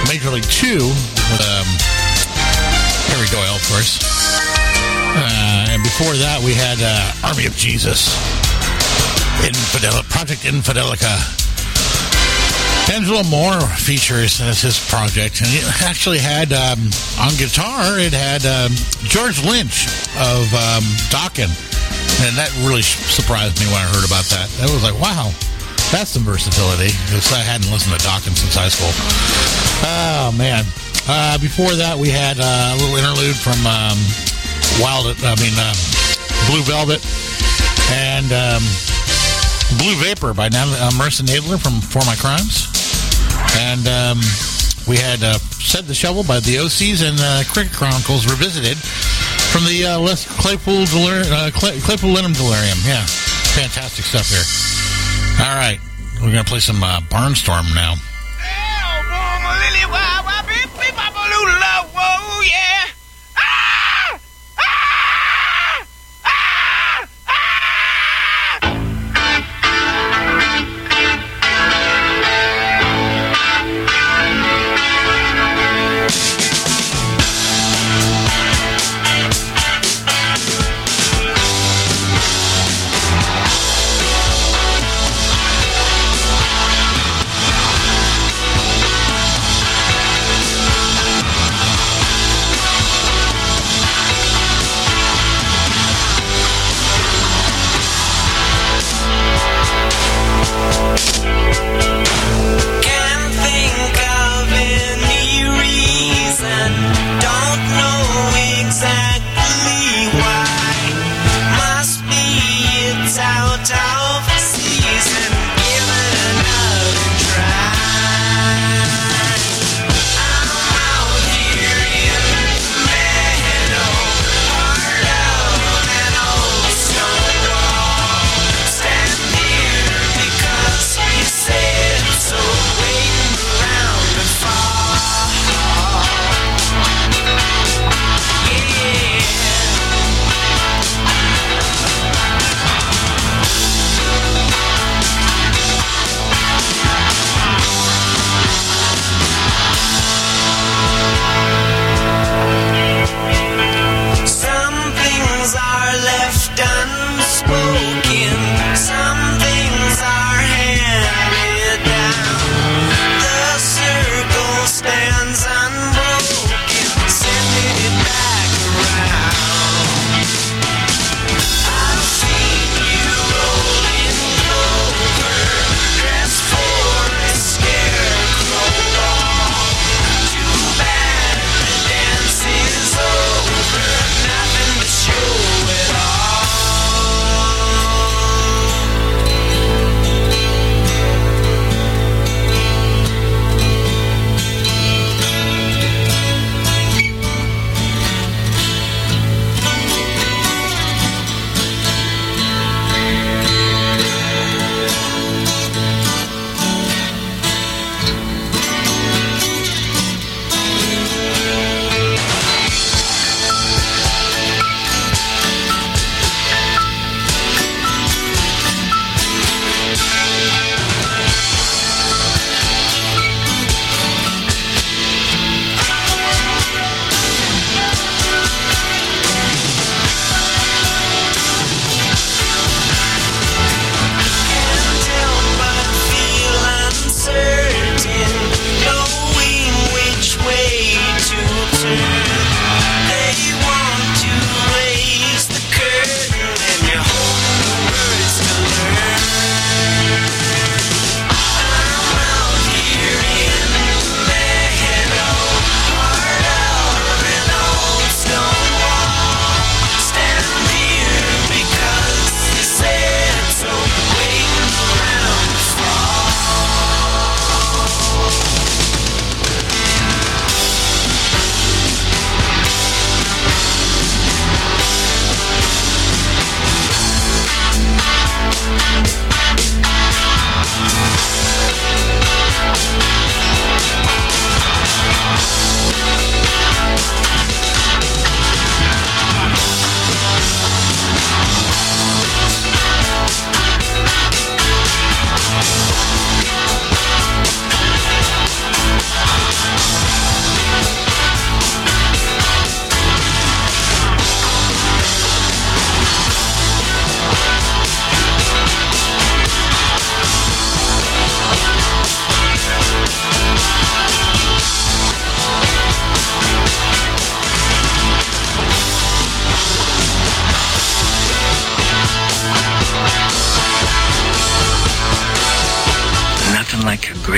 Major League 2 with Harry Doyle, of course. And before that, we had Army of Jesus, Project Infidelica. Angelo Moore features as his project, and it actually had on guitar. It had George Lynch of Dokken, and that really surprised me when I heard about that. That was like, wow, that's some versatility, because I hadn't listened to Dokken since high school. Oh man! Before that, we had a little interlude from Blue Velvet and Blue Vapor by Marissa Nadler from For My Crimes. And we had Said the Shovel by the OCs and Cricket Chronicles Revisited from the Les Claypool Lenham Delirium. Yeah, fantastic stuff here. All right, we're going to play some Barnstorm now. Whoa, yeah.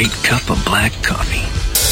great cup of black coffee.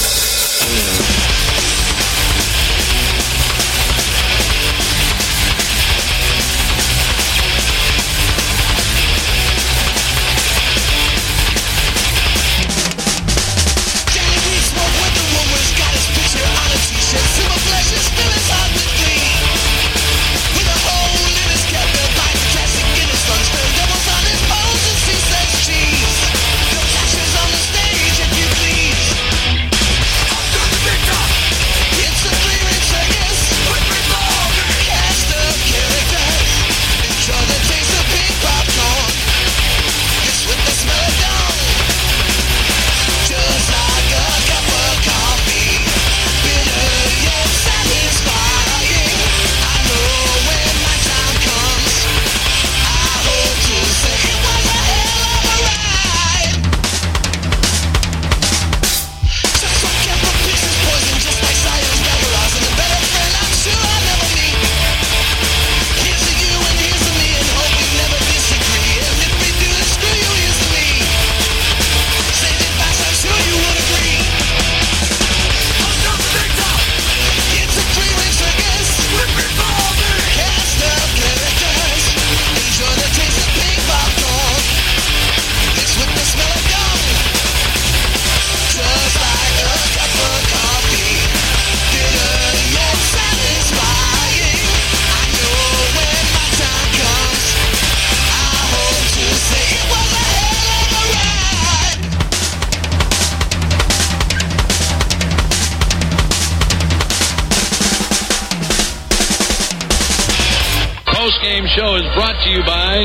Show is brought to you by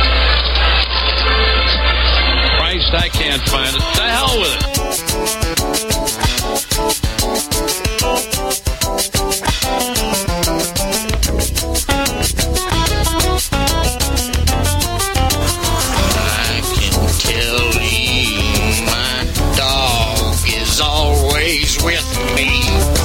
Christ, I can't find it. To hell with it. I can tell you my dog is always with me.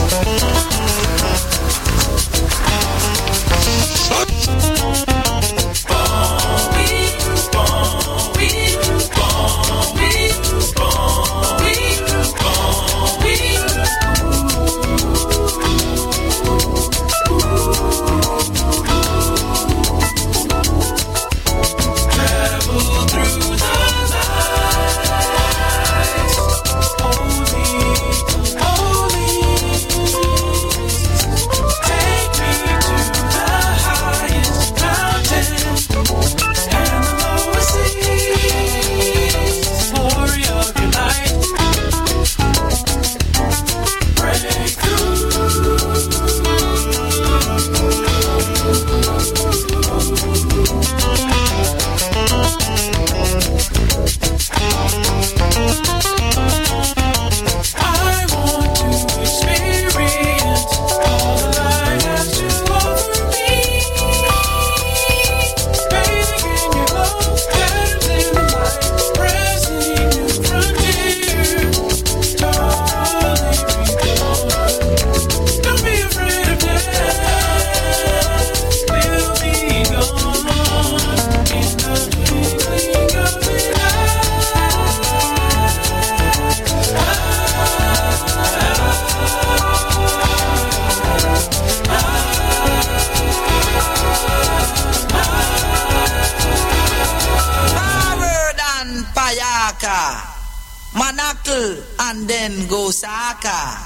Manakal and then Gosaka.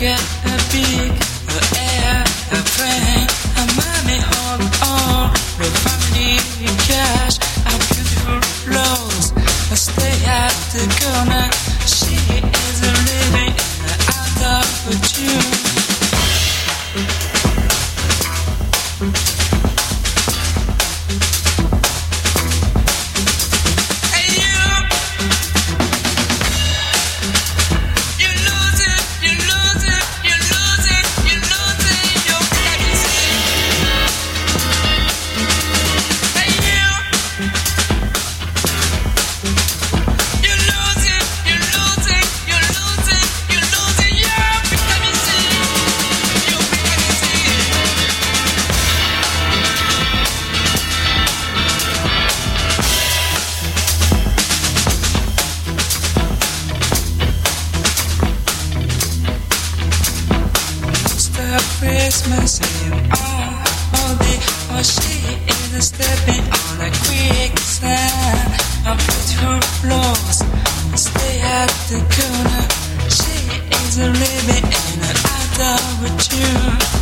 get a big airplane, a money all the family cash, a beautiful clothes, I stay at the corner. She is a living out of a tune. Christmas Eve, all day, oh, she is stepping on a quicksand. A beautiful clothes, stay at the corner. She is living in an out of a tune.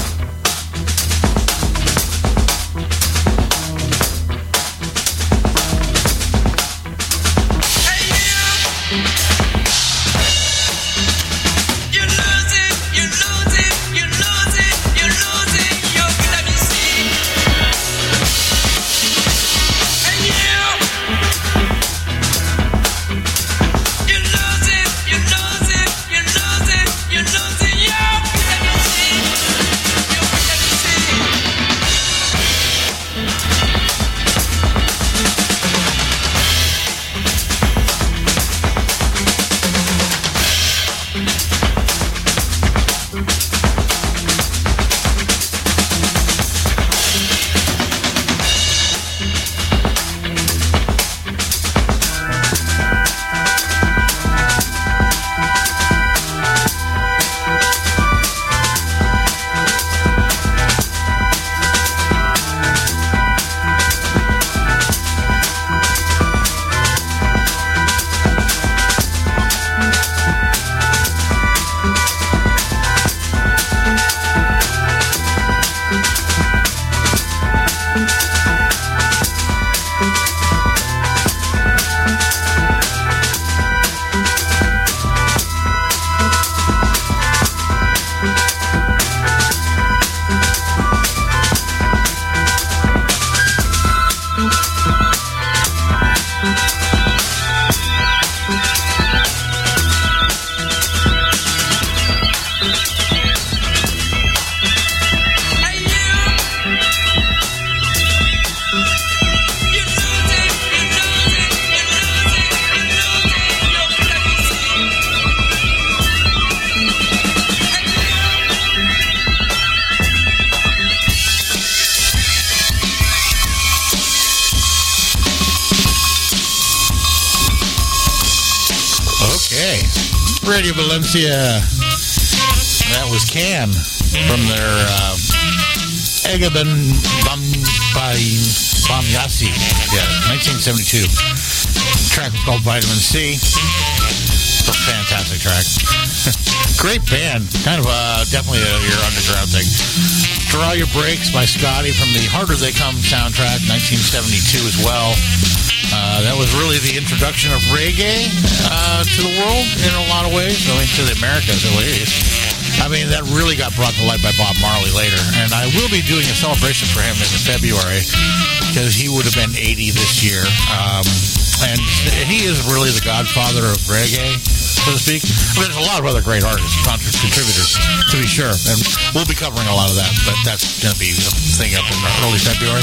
Radio Valencia. That was Can from their Egaben Bamyasi. Yeah, 1972. The track was called Vitamin C. It's a fantastic track. Great band. Kind of definitely your underground thing. Draw Your Breaks by Scotty from the Harder They Come soundtrack, 1972 as well. That was really the introduction of reggae to the world in a lot of ways. I mean, to the Americas at least. I mean, that really got brought to light by Bob Marley later. And I will be doing a celebration for him in February because he would have been 80 this year. And he is really the godfather of reggae, so to speak. I mean, there's a lot of other great artists, contributors, to be sure. And we'll be covering a lot of that, but that's going to be a thing up in early February.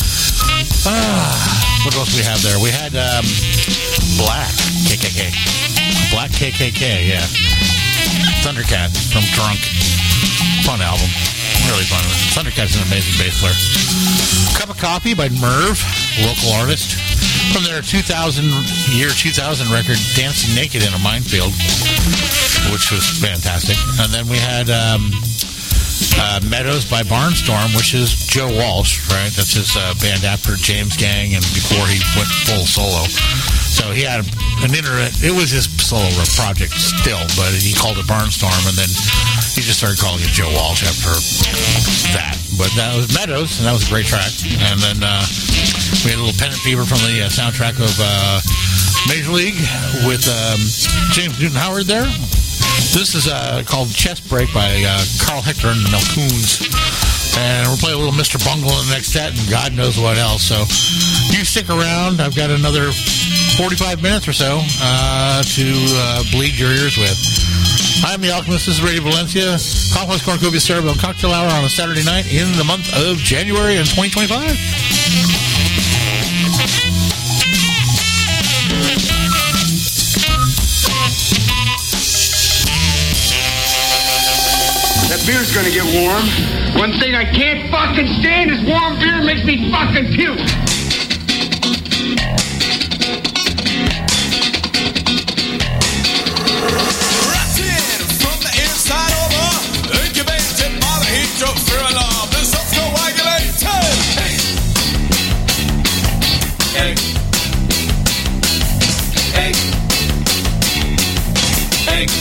What else we have there? We had Black KKK. Black KKK, yeah. Thundercat from Drunk. Fun album. Really fun. Thundercat's an amazing bass player. Cup of Coffee by Merv, local artist. From their 2000 record, Dancing Naked in a Minefield, which was fantastic. And then we had Meadows by Barnstorm, which is Joe Walsh, right? That's his band after James Gang and before he went full solo. So he had an internet. It was his solo project still, but he called it Barnstorm, and then he just started calling it Joe Walsh after that. But that was Meadows, and that was a great track. And then we had a little Pennant Fever from the soundtrack of Major League with James Newton Howard there. This is called Chest Break by Carl Hector and the Melcoons. And we'll play a little Mr. Bungle in the next set and God knows what else. So you stick around. I've got another 45 minutes or so to bleed your ears with. I'm The Alchemist. This is Radio Valencia. Complex Cornucopia Cerebral Cocktail Hour on a Saturday night in the month of January in 2025. That beer's gonna get warm. One thing I can't fucking stand is warm beer. Makes me fucking puke. Rotting from the inside over, incubated by the heat of fear and love. The stuff's coagulated. Hey. Hey. Hey. Hey.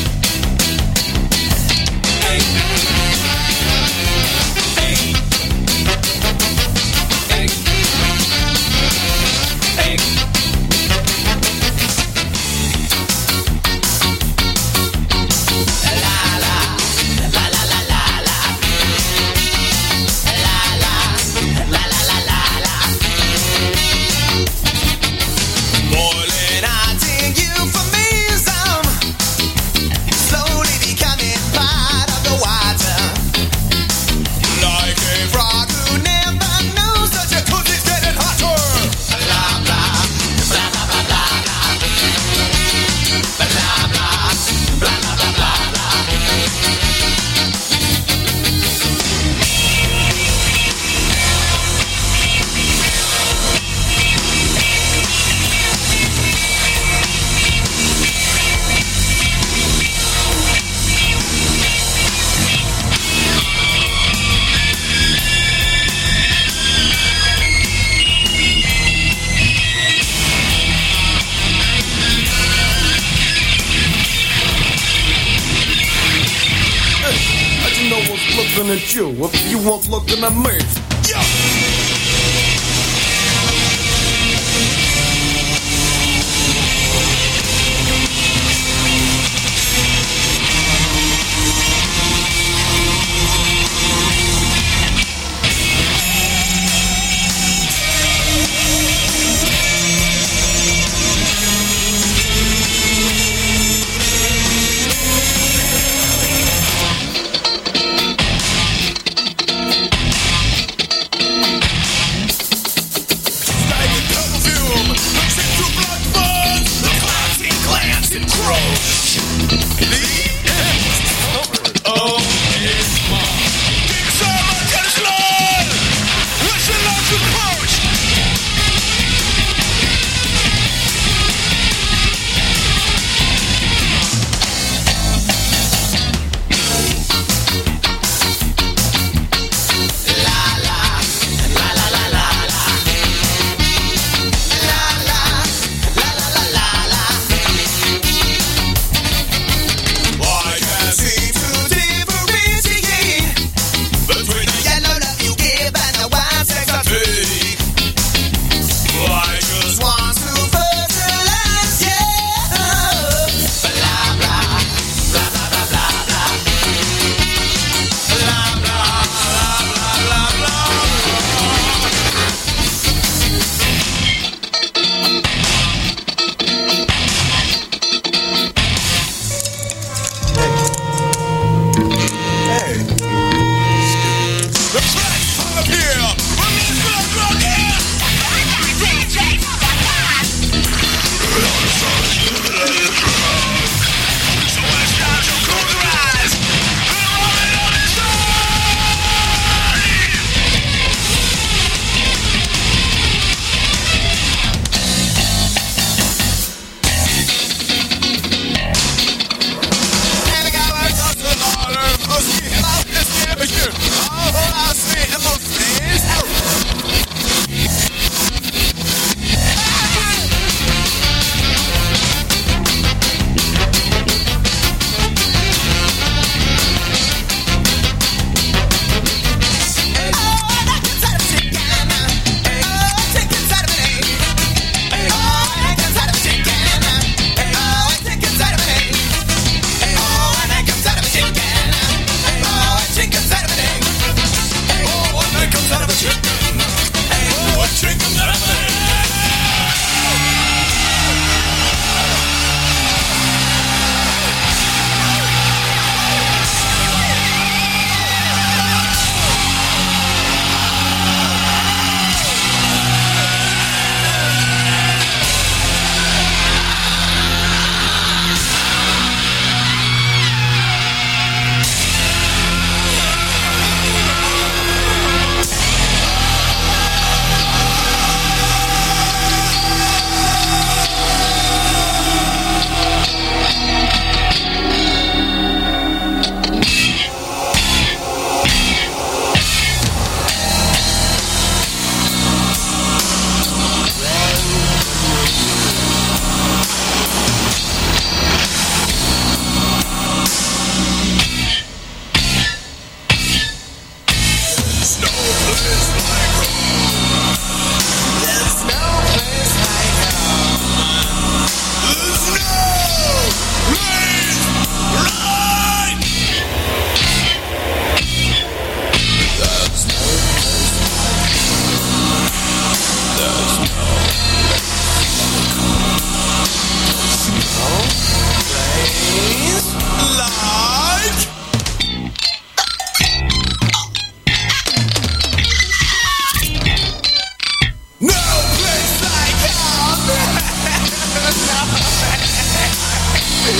At you if you weren't looking at me. Yeah.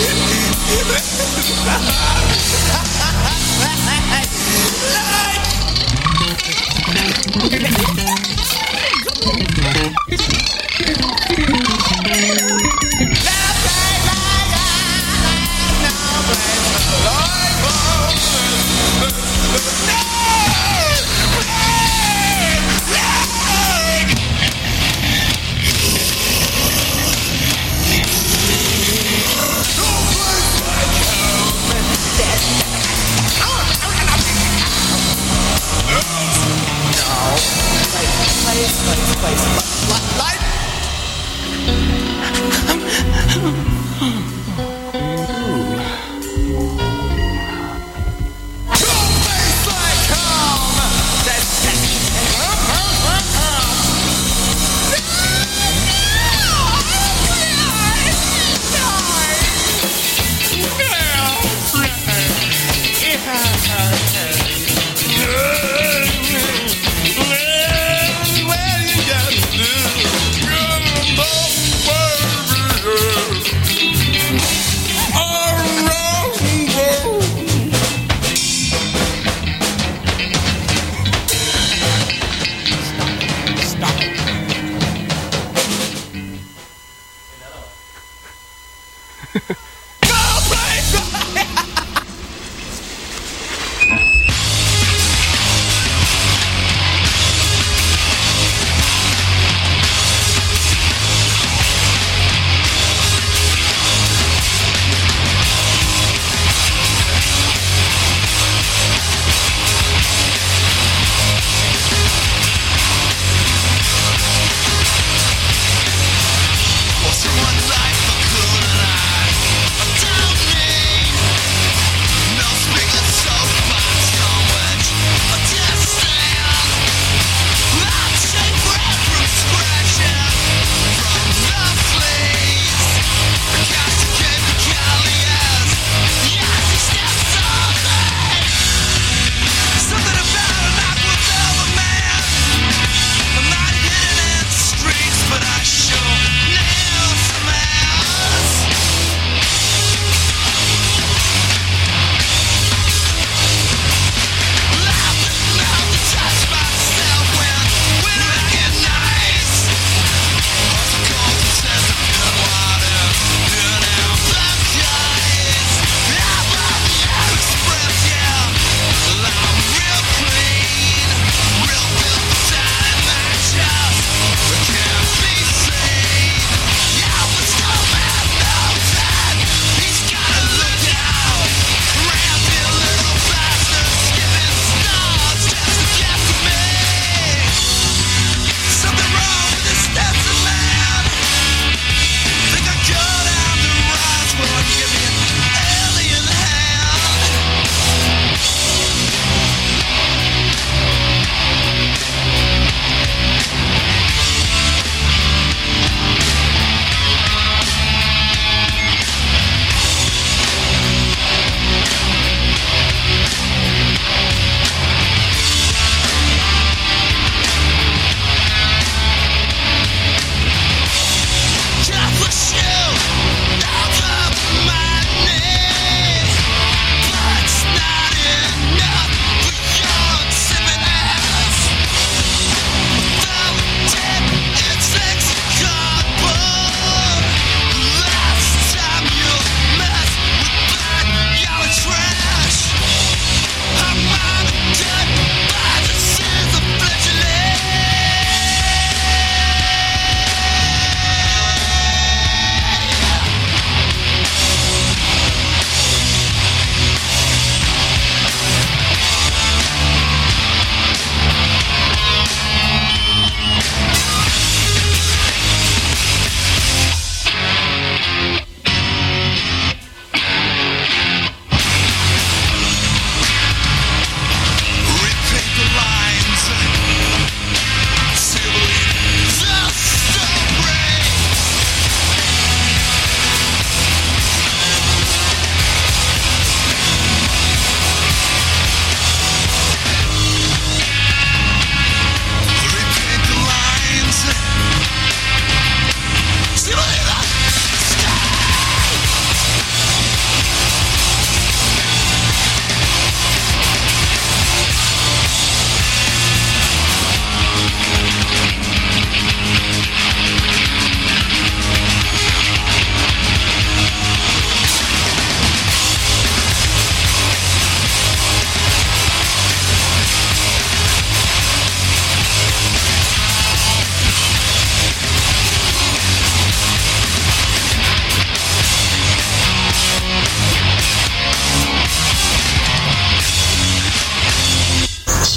Well, you got to do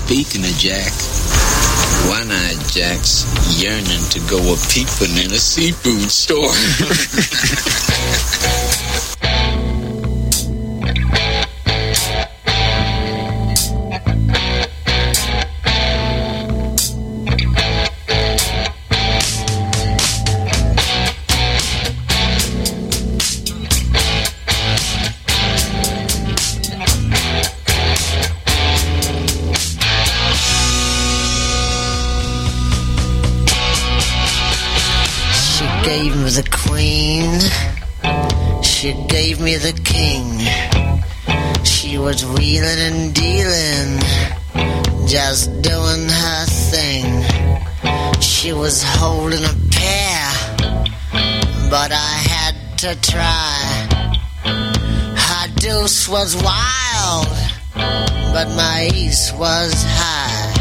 Speaking of Jack, one-eyed Jack's yearning to go a-peeping in a seafood store. Gave me the queen, she gave me the king. She was wheeling and dealing, just doing her thing. She was holding a pair, but I had to try. Her deuce was wild, but my ace was high.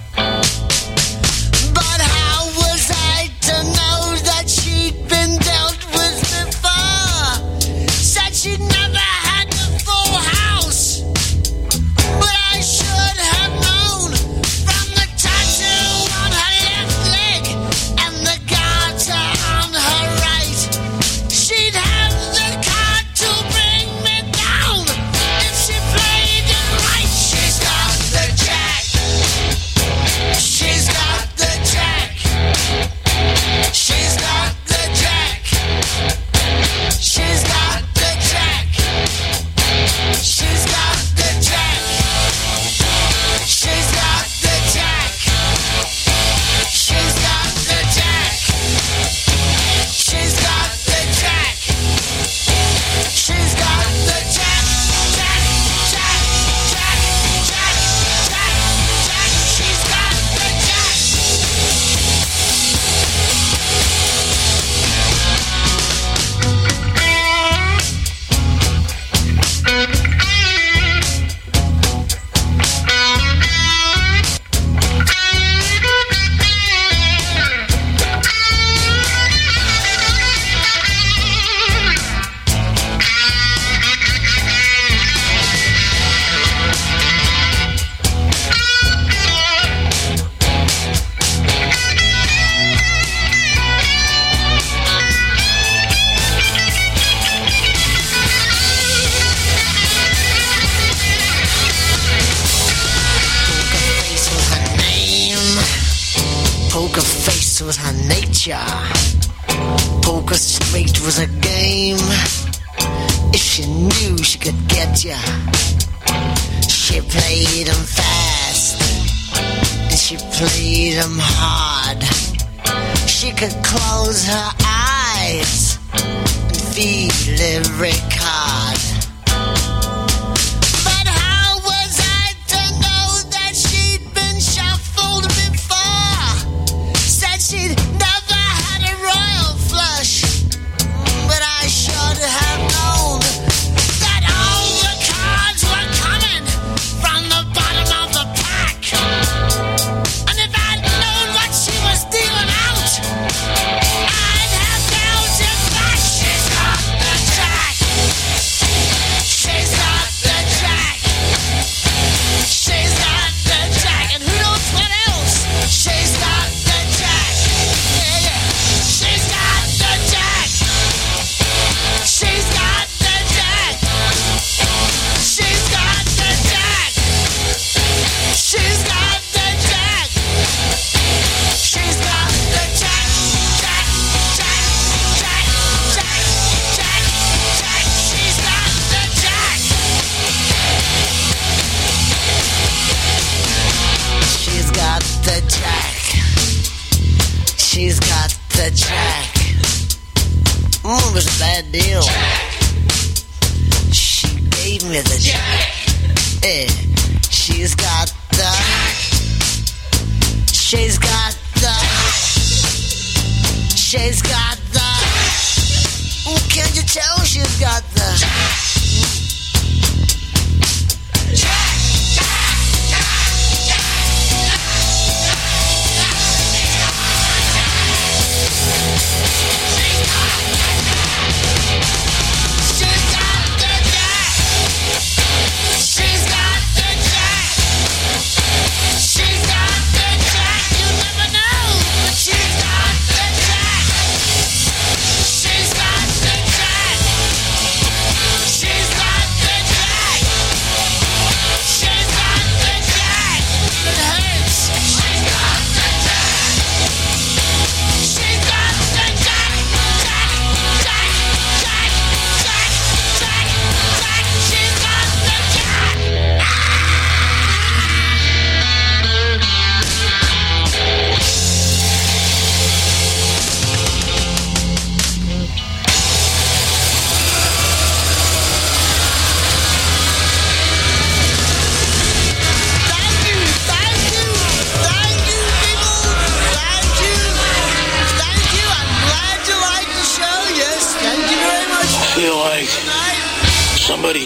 But how was I to know that she'd been dealt with before? Said she'd never had the full house, but I should have known from the tattoo on her left leg and the garter on her right. She'd have the card to bring me down if she played it right. She's got the jack. She's got the jack. She's got the jack. She's got the jack. She's got the jack. She's got the jack. She's got the jack. She's got the jack. She's got the jack. Jack, jack, jack, jack, jack, jack. She's got the jack. Poker face was her nature. Poker straight was a game. If she knew she could get ya, she played 'em fast and she played 'em hard. She could close her eyes and feel every card. But how was I to know that she'd been shuffled before? Said she'd never had a royal flush, but I should have known that all the cards were coming from the bottom of the pack. And if I'd known what she was dealing out, I'd have dealt it back. She's got the jack. She's got the jack. She's got the jack. And who knows what else? She's got the jack. Yeah, yeah. She's got the jack. She's got the jack. She's got the jack. She's got the jack. She's got the jack. Jack, jack, jack, jack, jack, jack. She's got the jack. She's got the jack. She's got the jack. It was a bad deal. She gave me the jack. Yeah. She's got the. She's got the. She's got the. Ooh, can't you tell she's got the. She's got the jack.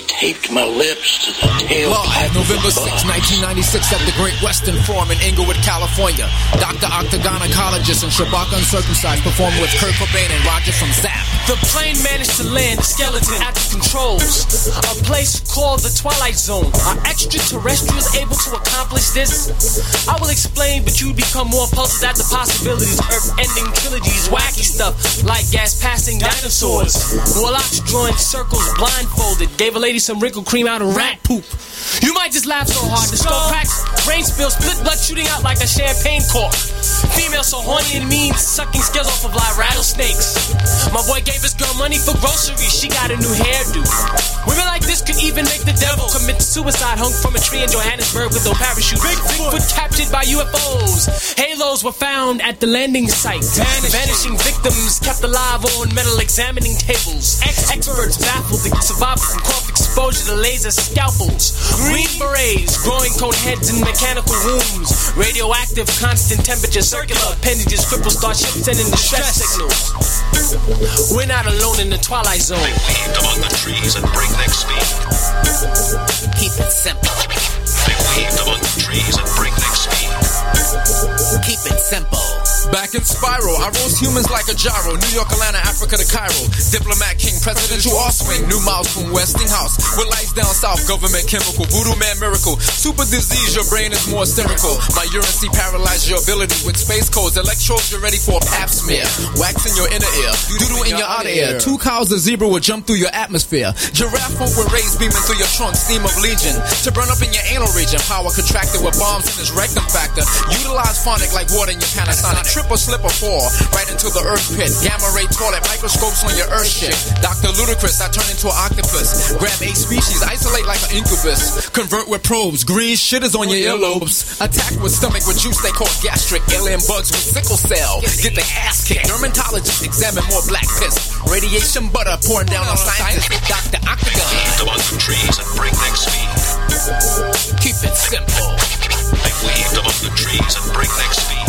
taped my lips to the tailpipe. November 6, 1996 at the Great Western Forum in Inglewood, California. Dr. Octagon, oncologist, and Shabaka Uncircumcised performed with Kurt Cobain and Roger from Zapp. The plane managed to land the skeleton at the controls. A place called the Twilight Zone. Are extraterrestrials able to accomplish this? I will explain, but you'd become more puzzled at the possibilities. Earth-ending trilogies, wacky stuff like gas-passing dinosaurs. Warlocks drawing circles blindfolded. Gave a lady some wrinkle cream out of rat poop. You might just laugh so hard the skull cracks, brain spills, split blood shooting out like a champagne cork. Female so horny and mean, sucking scales off of like rattlesnakes. My boy gave his girl money for groceries, she got a new hairdo. Women like this could even make the devil commit suicide, hung from a tree in Johannesburg with no parachute. Bigfoot captured by UFOs. Halos were found at the landing site. Vanishing victims kept alive on metal examining tables. Experts baffled the survivors from cough exposure to laser scalpels. Green berets, growing cone heads and mechanical wombs. Radioactive, constant temperature, circular appendages, cripple starship sending distress signals. We're not alone in the Twilight Zone. They weaved among the trees at breakneck speed. Keep it simple. They weaved among the trees at breakneck speed. Keep it simple. Back in Spiral, I roast humans like a gyro. New York, Atlanta, Africa to Cairo. Diplomat king, presidential offspring. New miles from Westinghouse. With lights down south, government chemical. Voodoo man miracle. Super disease, your brain is more hysterical. My urine paralyzed your ability with space codes. Electrodes, you're ready for a pap smear. Wax in your inner ear. Doodle in your outer ear. 2 cows, a zebra will jump through your atmosphere. Giraffe folk with rays beaming through your trunk. Steam of legion. To burn up in your anal region. Power contracted with bombs in its rectum factor. Utilize phonic like water in your Panasonic. Trip or slip or fall right into the earth pit. Gamma ray toilet, microscopes on your earth shit. Dr. Ludacris, I turn into an octopus. Grab 8 species, isolate like an incubus. Convert with probes, green shit is on your earlobes. Attack with stomach with juice they call gastric. Alien bugs with sickle cell, get their ass kicked. Dermatologists examine more black piss. Radiation butter pouring down on scientists. Dr. Octagon. Weaved among the trees at breakneck speed. Keep it simple. They weaved among the trees at breakneck speed.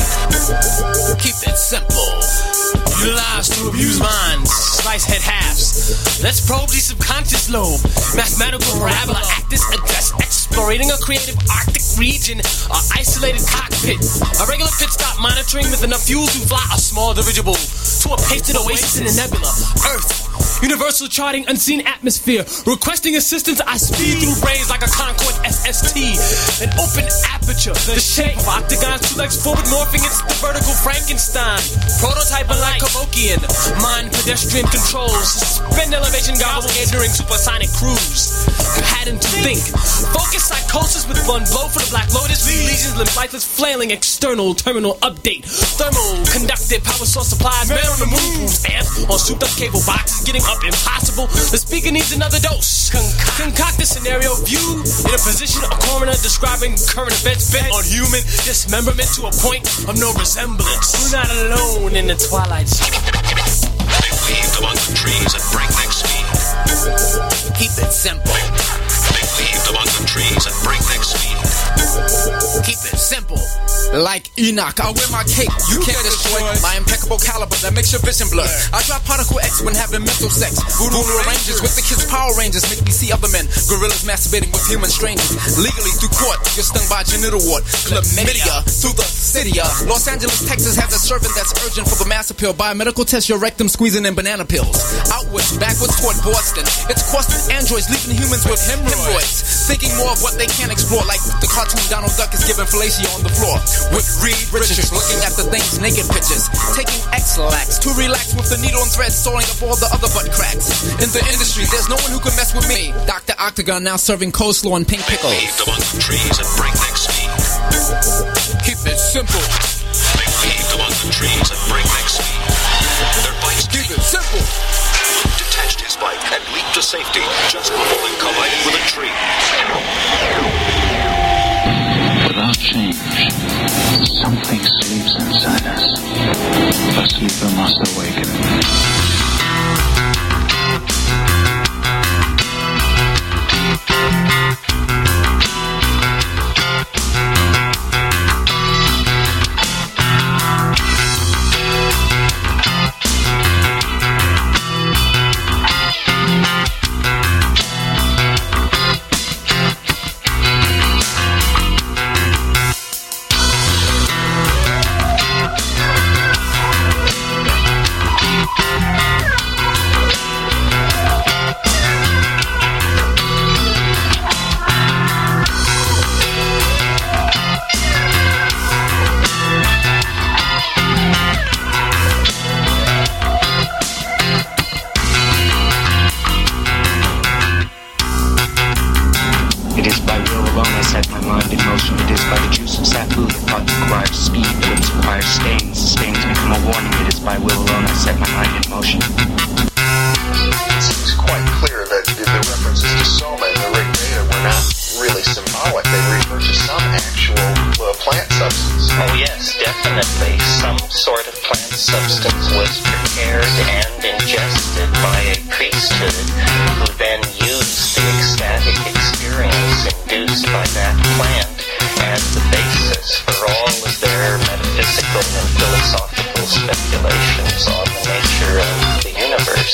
Keep it simple. Utilize to abuse minds, slice head halves. Let's probe the subconscious lobe. Mathematical parabola actors address explorating a creative Arctic region, an isolated cockpit. A regular pit stop monitoring with enough fuel to fly a small dirigible to a pasted oasis in the nebula. Earth. Universal charting unseen atmosphere. Requesting assistance, I speed through brains like a Concorde SST. An open aperture. The shape of octagons, 2 legs forward morphing into the vertical Frankenstein. Prototype like Kevokian. Mind pedestrian controls. Suspend elevation goggles entering supersonic cruise. Pattern to think. Focus psychosis with one blow for the Black Lotus. Lesions, lymphitis, flailing external terminal update. Thermal conductive power source supplies. Man on the moon. Amp on souped up cable boxes. Getting up impossible. The speaker needs another dose. Concoct the scenario view in a position of coroner describing current events bent on human dismemberment to a point of no resemblance. We're not alone in the Twilight Zone. They weaved among the trees at breakneck speed. Keep it simple. They weaved among the trees at breakneck speed. Keep it simple. Like Enoch, I wear my cape. You can't destroy my impeccable caliber that makes your vision blur. I drop Particle X when having mental sex. Voodoo Rangers with the kids' Power Rangers make me see other men. Gorillas masturbating with human strangers. Legally through court, you're stung by genital wart. Chlamydia through the city. Los Angeles, Texas has a servant that's urgent for the mass appeal. Biomedical test your rectum squeezing in banana pills. Outwards, backwards toward Boston. It's costing androids, leaving humans with hemorrhoids. Thinking more of what they can explore, like the cartoon Donald Duck is giving fellatio on the floor. With Reed Richards looking at the thing's naked pictures. Taking X-Lax to relax with the needle and thread sewing up all the other butt cracks. In the industry, there's no one who can mess with me. Dr. Octagon now serving coleslaw and pink pickles. They weaved among the trees at breakneck speed. Keep it simple. They weaved among the trees at breakneck speed. Their bikes keep it simple. Luke detached his bike and leaped to safety just before it collided with a tree. Without change, something sleeps inside us. A sleeper must awaken. It is by will alone I set my mind in motion. It is by the juice of sapu that thought acquires speed, glimpse acquires stains. Stains become a warning. It is by will alone I set my mind in motion. It seems quite clear that the references to soma and the Rig Veda were not really symbolic. They refer to some actual plant substance. Oh yes, definitely. Some sort of plant substance was prepared and ingested by a priesthood who then used the ecstatic experience induced by that plant as the basis for all of their metaphysical and philosophical speculations on the nature of the universe.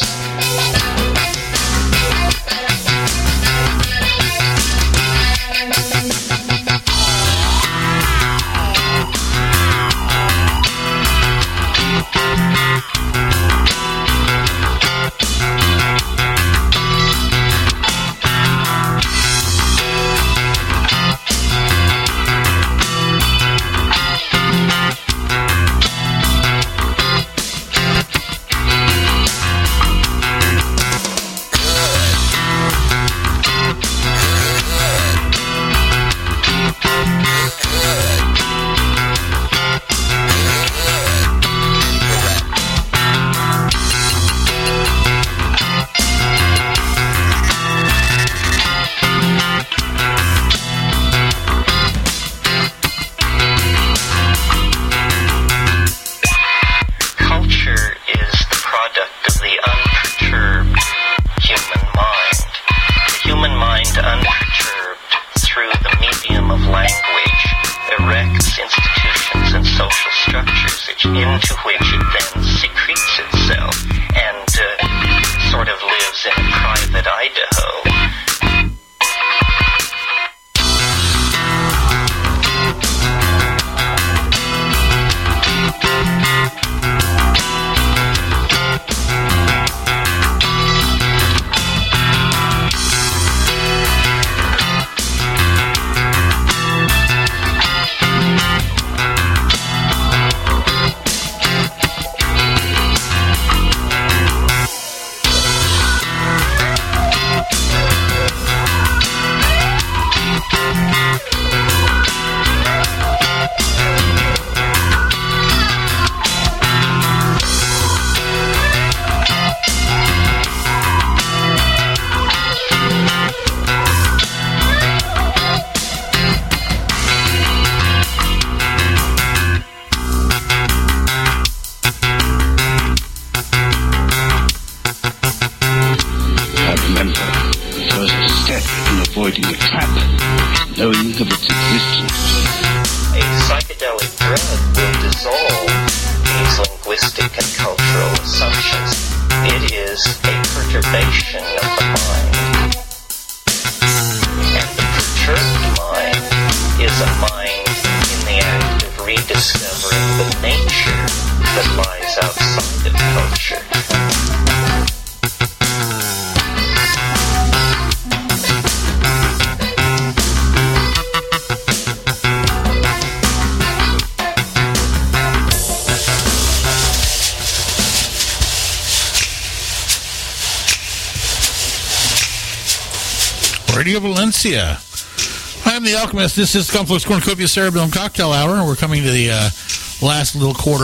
Radio Valencia. I'm the Alchemist. This is Conflux Cornucopia Cerebellum Cocktail Hour. We're coming to the last little quarter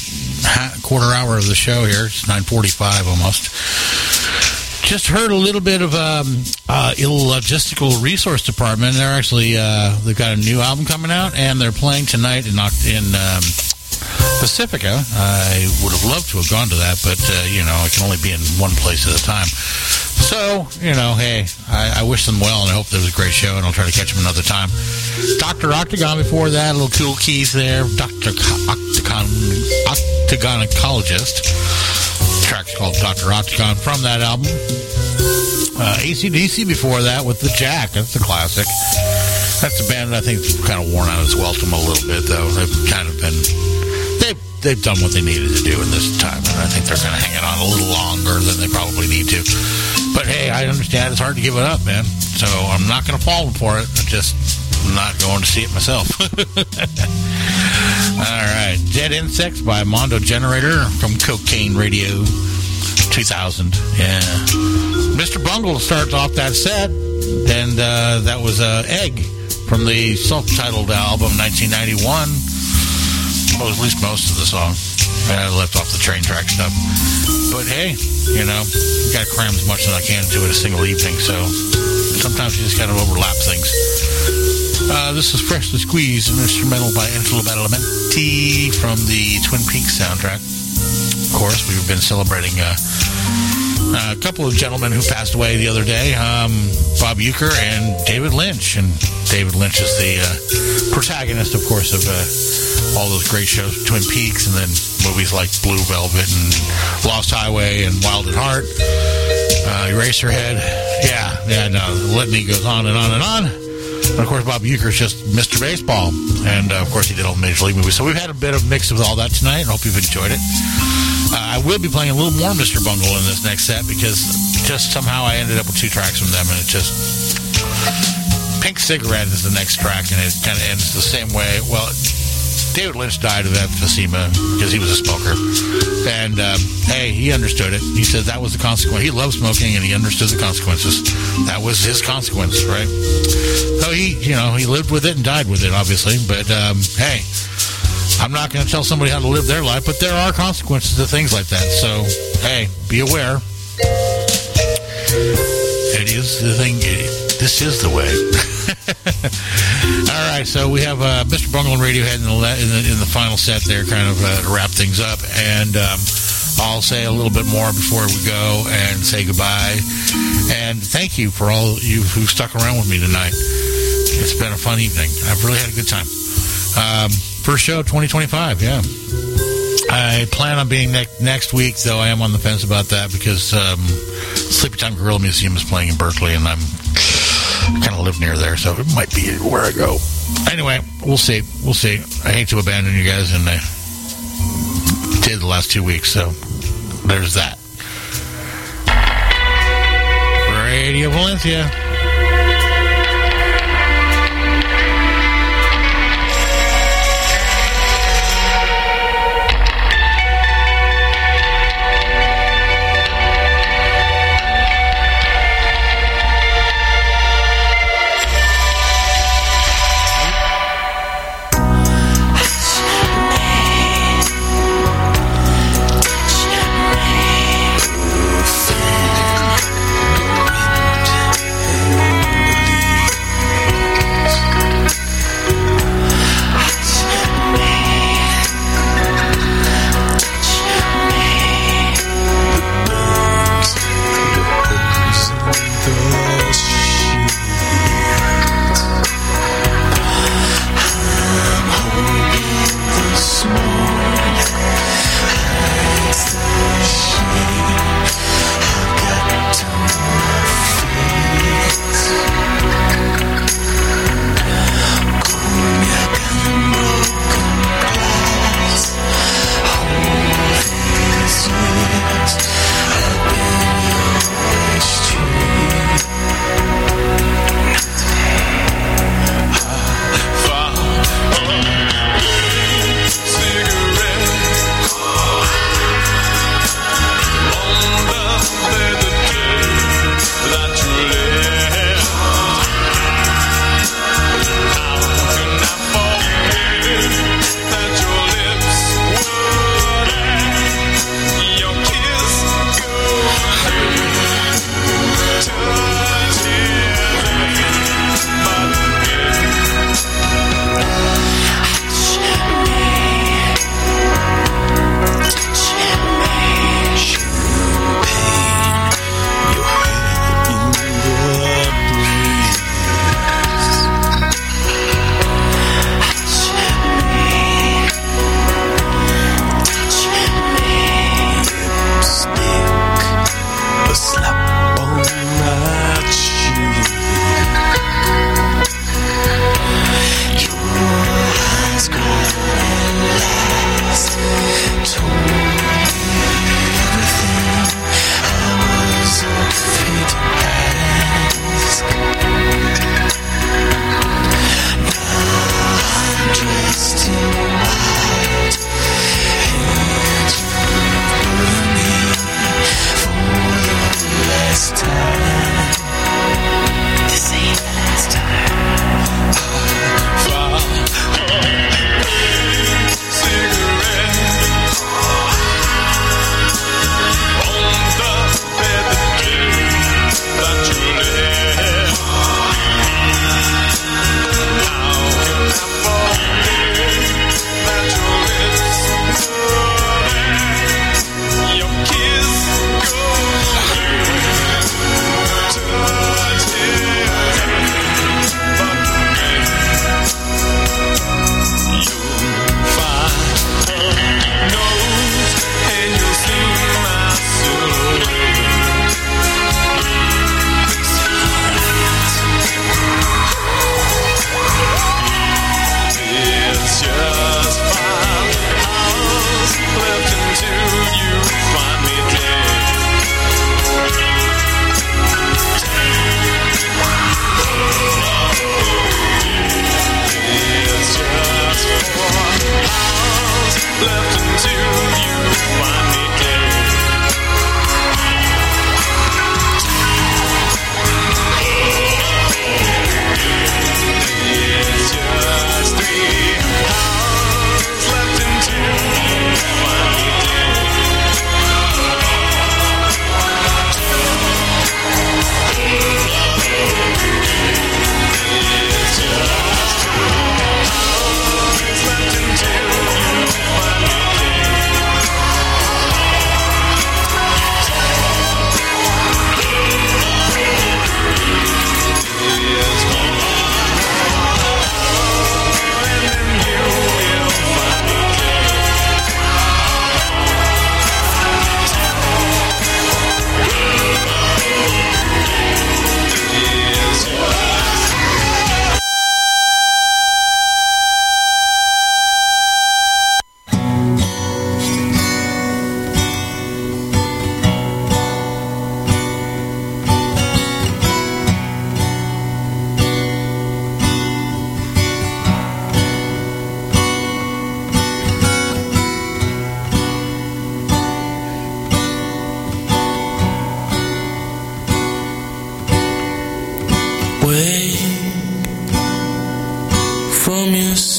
hour of the show here. It's 9:45 almost. Just heard a little bit of Illogistical Resource Department. They're actually they've got a new album coming out, and they're playing tonight in Pacifica. I would have loved to have gone to that, but I can only be in one place at a time. So, hey, I wish them well, and I hope there was a great show, and I'll try to catch them another time. Dr. Octagon before that, a little Cool Keys there. Dr. Octagonologist. The track's called Dr. Octagon from that album. AC/DC before that with The Jack. That's a classic. That's a band that I think is kind of worn out its welcome a little bit, though. They've kind of been... They've done what they needed to do in this time, and I think they're kind of hanging on a little longer than they probably need to. But hey, I understand it's hard to give it up, man. So I'm not going to fall for it. I'm not going to see it myself. All right, Dead Insects by Mondo Generator from Cocaine Radio 2000. Yeah, Mr. Bungle starts off that set. And that was Egg from the self-titled album 1991. Well, at least most of the song. I left off the train track stuff. But hey, you know, you got to cram as much as I can into it a single evening, so sometimes you just got to overlap things. This is Freshly Squeezed, an instrumental by Angelo Badalamenti from the Twin Peaks soundtrack. Of course, we've been celebrating a couple of gentlemen who passed away the other day, Bob Uecker and David Lynch. And David Lynch is the protagonist, of course, of all those great shows, Twin Peaks, and then movies like Blue Velvet and Lost Highway and Wild at Heart, Eraserhead. The litany goes on and on and on. And, of course, Bob Uecker is just Mr. Baseball. And, of course, he did all the Major League movies. So we've had a bit of mix of all that tonight. I hope you've enjoyed it. I will be playing a little more Mr. Bungle in this next set because just somehow I ended up with 2 tracks from them, and it just... Pink Cigarette is the next track, and it kind of ends the same way. Well, David Lynch died of emphysema because he was a smoker. And, hey, he understood it. He said that was the consequence. He loved smoking, and he understood the consequences. That was his consequence, right? So he lived with it and died with it, obviously. But, hey, I'm not going to tell somebody how to live their life, but there are consequences to things like that. So, hey, be aware. It is the thing. This is the way. All right, so we have Mr. Bungle and Radiohead in the final set there, kind of to wrap things up. And I'll say a little bit more before we go and say goodbye. And thank you for all you who stuck around with me tonight. It's been a fun evening. I've really had a good time. First show, 2025, yeah. I plan on being next week, though I am on the fence about that because Sleepy Time Gorilla Museum is playing in Berkeley, and I kind of live near there, so it might be where I go. Anyway, we'll see. I hate to abandon you guys, and I did the last 2 weeks, so there's that. Radio Valencia.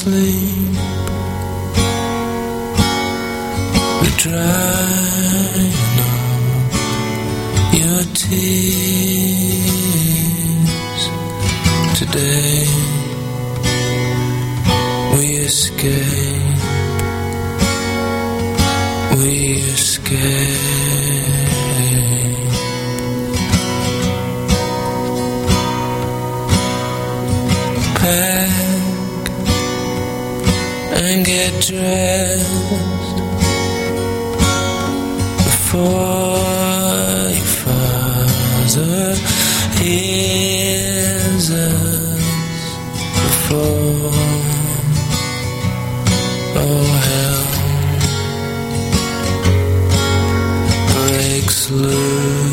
sleep. We're drying up your tears. Today we escape. We escape. Pack and get dressed before your father hears us. Before all hell breaks loose.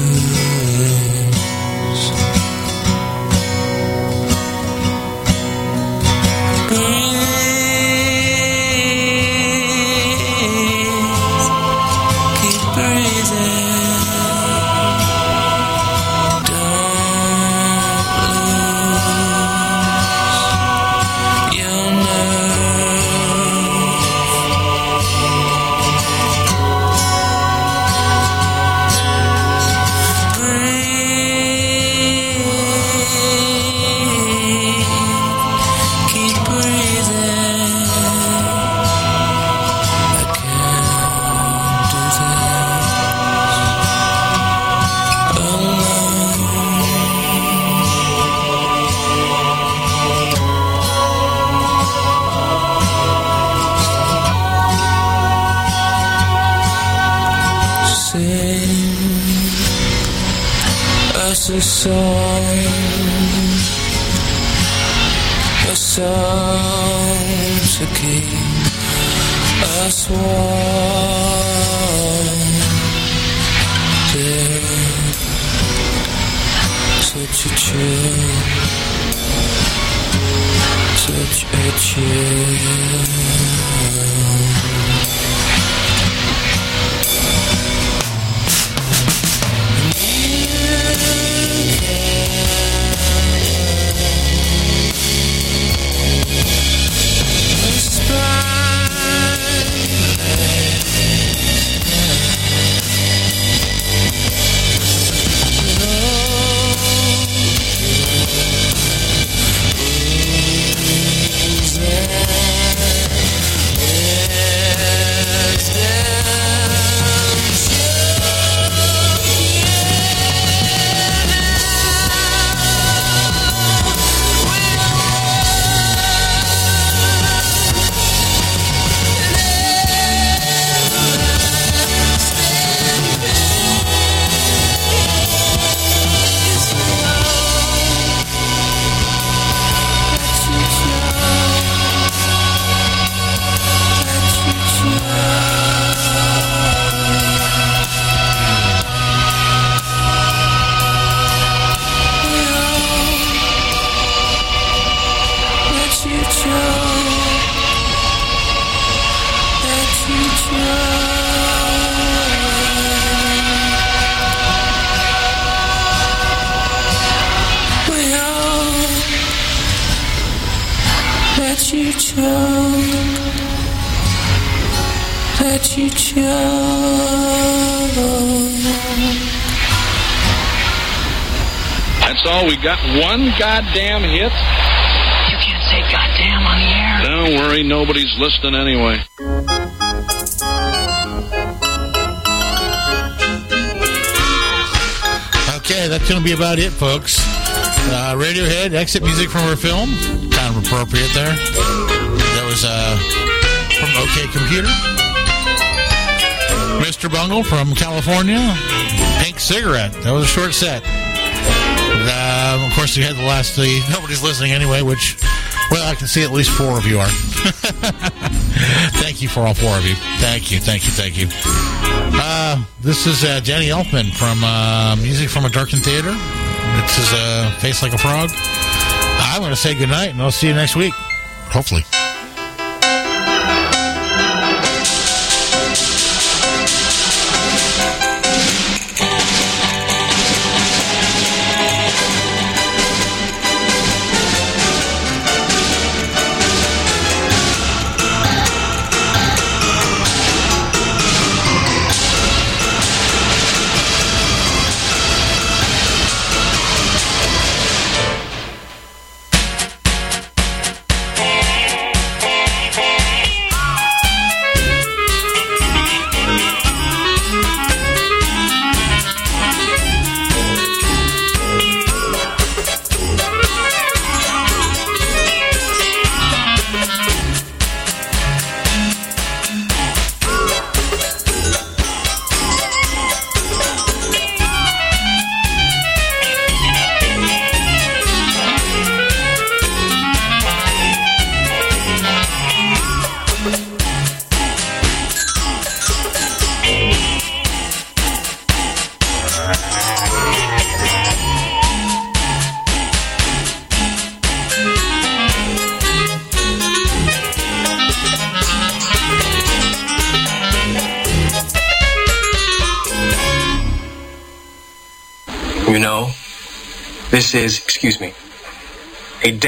A song to keep us warm. There's such a chill, such a chill. That's all. We got one goddamn hit. You can't say goddamn on the air. Don't worry, nobody's listening anyway. Okay, that's going to be about it, folks. Radiohead, Exit Music from Her Film. Kind of appropriate there. That was from OK Computer. Mr. Bungle from California. Pink Cigarette. That was a short set. Of course, you had the last three. Nobody's listening anyway, which, well, I can see at least 4 of you are. Thank you for all 4 of you. Thank you. This is Danny Elfman from Music from a Darkened Theater. This is Face Like a Frog. I'm going to say goodnight, and I'll see you next week. Hopefully. This is, excuse me, a